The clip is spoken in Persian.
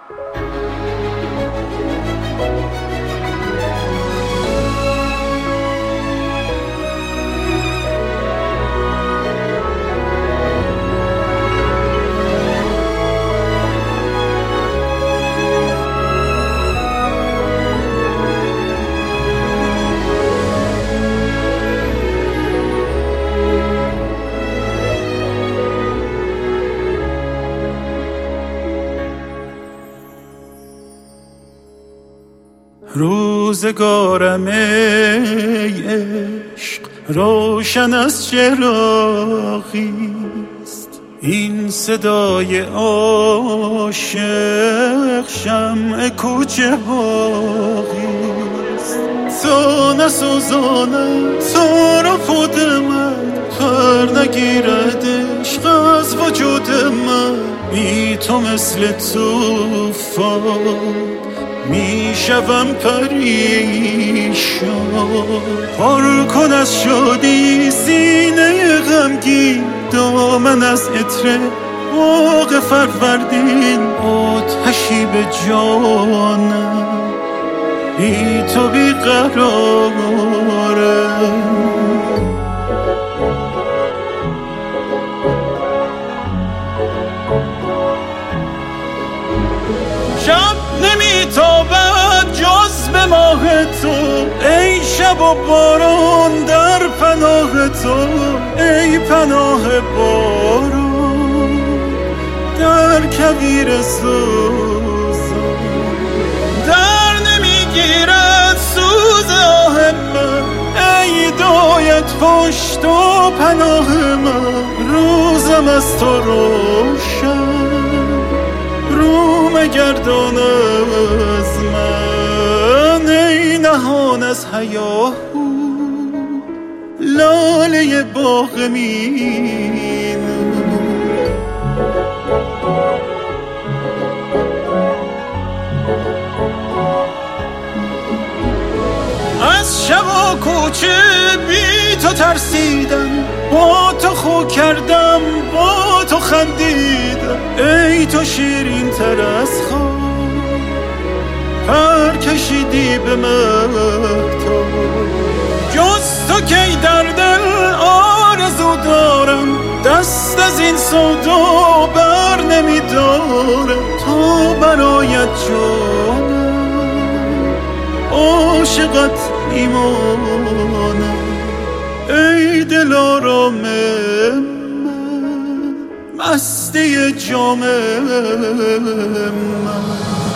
روزگارم ای عشق روشن از چراغیست، این صدای عاشق شمع کوچه باغیست. تو نسوزانم تو رو پود من، خر نگیرد عشق از وجود من. بی تو مثل توفان میشوم پریشان. پر کن از شادی سینه غمگین، دامن از عطر باغ فروردین. آتشی به جانم بی تو بیقرارم. شب نمیتابد جز به ماه تو، ای شب و باران در پناه تو. ای پناه باران در کویر سوزان، در نمیگیرد سوز آه من. ای دایت پشت و پناه من، روزم از تو روشن رو مگردان از من. ای نهان از هیاهو لاله باغ مینو. از شب و کوچه بی تو ترسیدم، با تو خو کردم با تو خندیدم. ای تو شیرین تر از خواب پر کشیدی به مهتاب. جز تو کی در دل آرزو دارم، دست از این سودا بر نمیدارم. تو برایت جانم عاشقت ایمانم. ای دلارام من مستی جام من.